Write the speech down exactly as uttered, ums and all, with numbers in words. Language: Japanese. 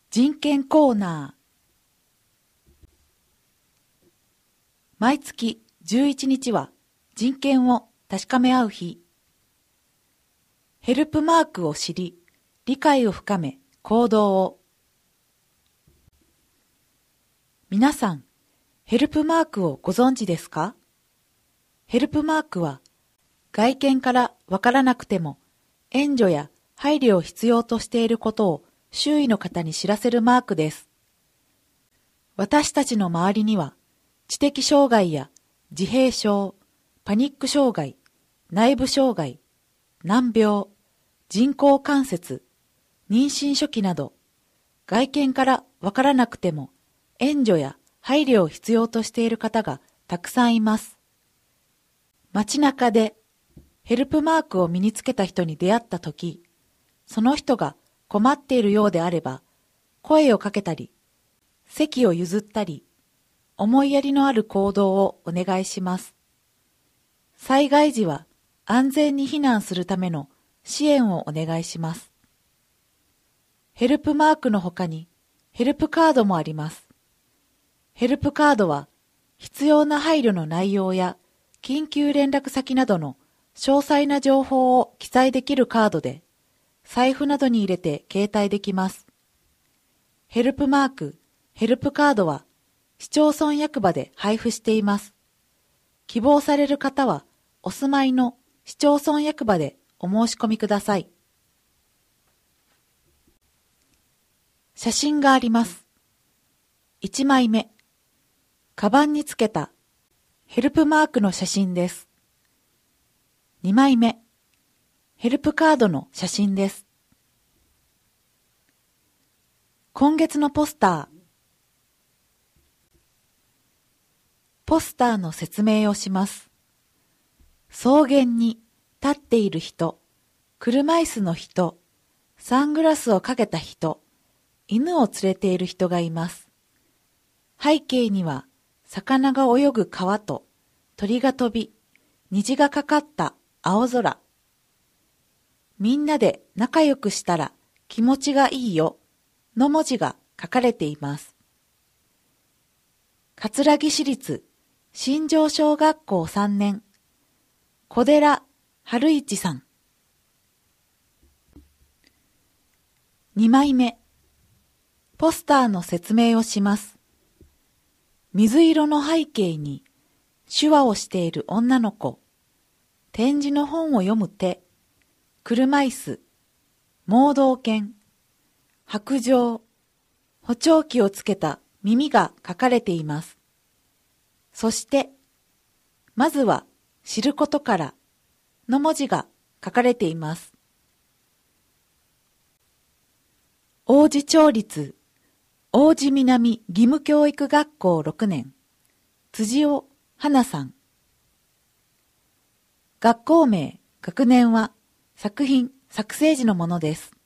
人権コーナー。毎月じゅういちにちは人権を確かめ合う日。ヘルプマークを知り、理解を深め、行動を。皆さん、ヘルプマークをご存知ですか？ヘルプマークは、外見からわからなくても、援助や配慮を必要としていることを周囲の方に知らせるマークです。私たちの周りには、知的障害や自閉症、パニック障害、内部障害、難病、人工関節、妊娠初期など、外見からわからなくても援助や配慮を必要としている方がたくさんいます。街中でヘルプマークを身につけた人に出会ったとき、その人が困っているようであれば、声をかけたり、席を譲ったり、思いやりのある行動をお願いします。災害時は安全に避難するための支援をお願いします。ヘルプマークの他にヘルプカードもあります。ヘルプカードは必要な配慮の内容や緊急連絡先などの詳細な情報を記載できるカードで、財布などに入れて携帯できます。ヘルプマーク、ヘルプカードは市町村役場で配布しています。希望される方はお住まいの市町村役場でお申し込みください。写真があります。いちまいめ、カバンにつけたヘルプマークの写真です。にまいめ、ヘルプカードの写真です。今月のポスター。ポスターの説明をします。草原に立っている人、車椅子の人、サングラスをかけた人、犬を連れている人がいます。背景には魚が泳ぐ川と鳥が飛び、虹がかかった青空。みんなで仲良くしたら気持ちがいいよの文字が書かれています。葛城市立新庄小学校さんねん、小寺春一さん。にまいめ、ポスターの説明をします。水色の背景に手話をしている女の子、点字の本を読む手、車椅子、盲導犬、白杖、補聴器をつけた耳が書かれています。そして、まずは知ることからの文字が書かれています。王子町立王子南義務教育学校ろくねん、辻尾花さん。学校名、学年は作品作成時のものです。